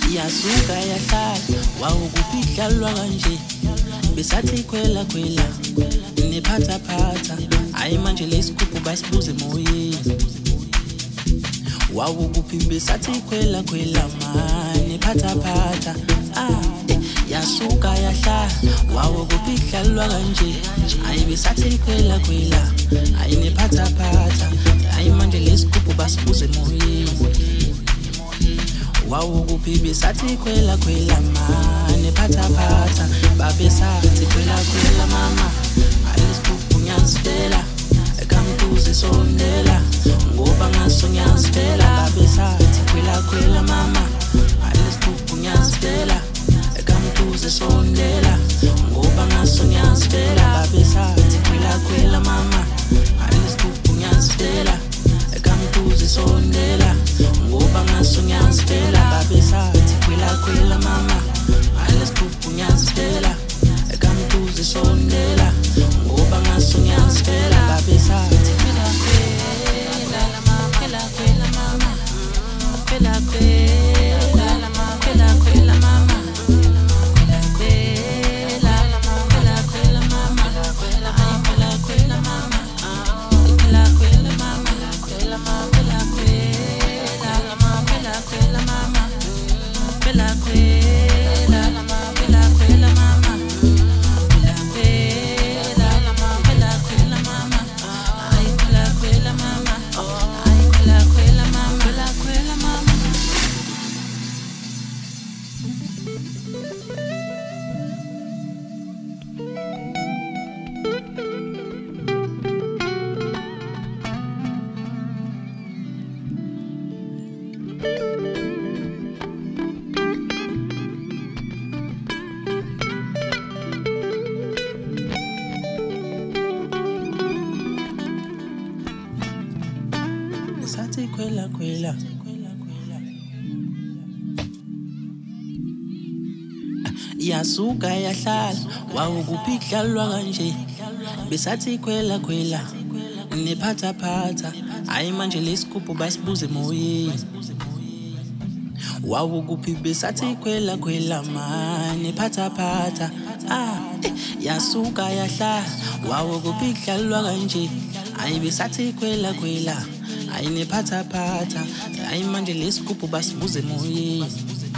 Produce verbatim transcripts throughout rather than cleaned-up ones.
yasuka yahlala wawukuphi kanje besathi khwela khwela nephatha phatha hayi manje lesigubhu basibuze emoyeni wawukuphi besathi khwela khwela manje nephatha phatha ah yasuka yahlala wawukuphi kanje hayi besathi khwela khwela hayi nephatha phatha hayi manje lesigubhu basibuze emoyeni wawukuphi besathi khwela khwela mane phatha phatha babesathi khwela khwela mama alesigubhu ngiyasifela ekamtuze sondela ngoba ngaso ngiyasifela babesathi khwela khwela mama alesigubhu ngiyasifela ekamtuze sondela ngoba ngaso ngiyasifela babesathi khwela khwela mama alesigubhu ngiyasifela ekamtuze sondela ngoba ngaso ngiyasifela babesathi khwela khwela mama alesigubhu ngiyasifela ekamtuze sondela ngoba ngaso ngiyasifela babesathi khwela khwela mama khwela khwela mama khwela khwela mama khwela khwela mama khwela khwela khwela khwela mama khwela khwela khwela mama khwela khwela mama khwela mama khwela khwela mama khwela khwela mama khwela khwela khwela khwela mama khwela khwela khwela khwela mama ay khwela khwela mama ay khwela khwela mama khwela khwela mama besathi khwela khwela yasuka yahlala wawukuphi kanje besathi khwela khwela nephatha phatha hayi manje lesigubhu basibuze emoyeni wawukuphi besathi khwela khwela mane phatha phatha ah yasuka yahlala wawukuphi kanje hayi besathi khwela khwela hayi nephatha phatha hayi manje lesigubhu basibuze emoyeni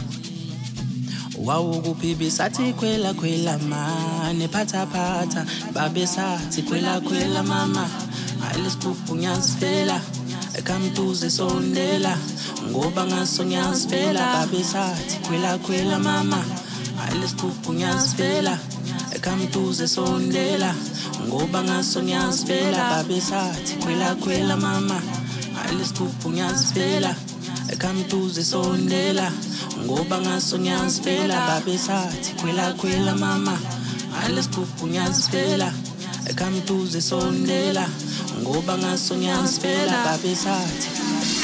wawukuphi besathi khwela khwela mane phatha phatha babesathi khwela khwela mama hayi lesigubhu ngiyasifela ekamtuze sondela ngoba ngaso ngiyasifela babesathi khwela khwela mama hayi lesigubhu ngiyasifela ekamtuze sondela ngoba ngaso ngiyasifela babesathi khwela khwela mama alesigubhu ngiyasifela ekamtuze sondela ngoba ngaso ngiyasifela babesathi khwela khwela mama alesigubhu ngiyasifela ekamtuze sondela ngoba ngaso ngiyasifela babesathi